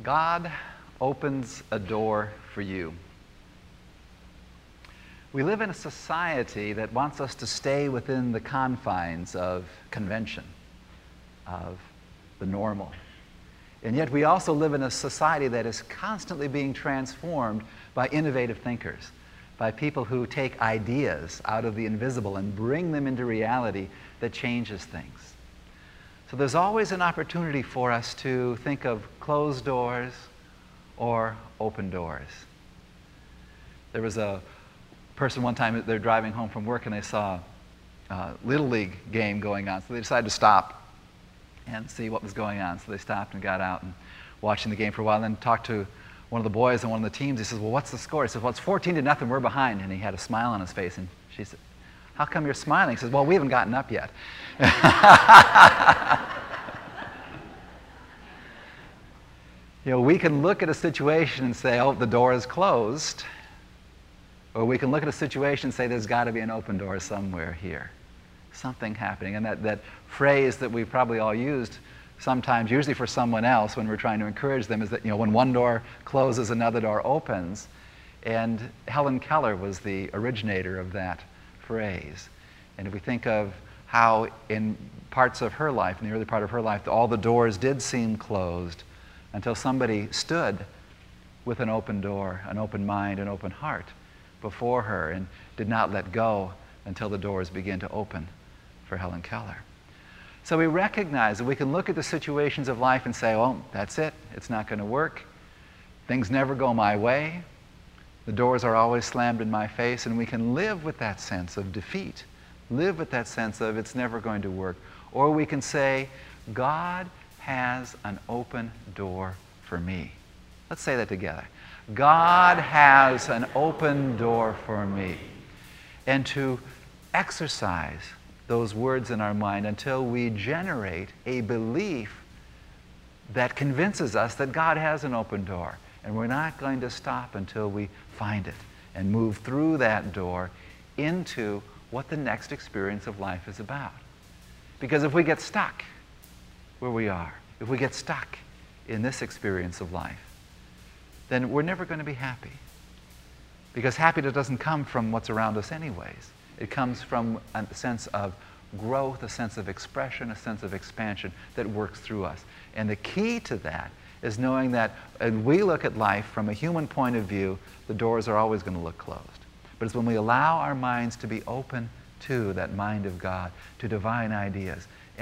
God opens a door for you. We live in a society that wants us to stay within the confines of convention, of the normal. And yet we also live in a society that is constantly being transformed by innovative thinkers, by people who take ideas out of the invisible and bring them into reality that changes things. So there's always an opportunity for us to think of closed doors or open doors. There was a person one time, they're driving home from work and they saw a Little League game going on, so they decided to stop and see what was going on. So they stopped and got out and watching the game for a while, and then talked to one of the boys on one of the teams. He says, "Well, what's the score?" He says, "Well, it's 14-0, we're behind." And he had a smile on his face, and she said, "How come you're smiling?" He says, "Well, we haven't gotten up yet." We can look at a situation and say, "Oh, the door is closed." Or we can look at a situation and say, "There's got to be an open door somewhere here. Something happening." And that phrase that we've probably all used sometimes, usually for someone else when we're trying to encourage them, is that when one door closes, another door opens. And Helen Keller was the originator of that phrase. And if we think of how in parts of her life, in the early part of her life, all the doors did seem closed until somebody stood with an open door, an open mind, an open heart before her and did not let go until the doors began to open for Helen Keller. So we recognize that we can look at the situations of life and say, "Well, that's it. It's not going to work. Things never go my way. The doors are always slammed in my face." And we can live with that sense of defeat, live with that sense of it's never going to work. Or we can say, "God has an open door for me." Let's say that together. God has an open door for me. And to exercise those words in our mind until we generate a belief that convinces us that God has an open door. And we're not going to stop until we find it and move through that door into what the next experience of life is about. Because if we get stuck where we are, if we get stuck in this experience of life, then we're never going to be happy. Because happiness doesn't come from what's around us anyways. It comes from a sense of growth, a sense of expression, a sense of expansion that works through us. And the key to that is knowing that when we look at life from a human point of view, the doors are always going to look closed. But it's when we allow our minds to be open to that mind of God, to divine ideas,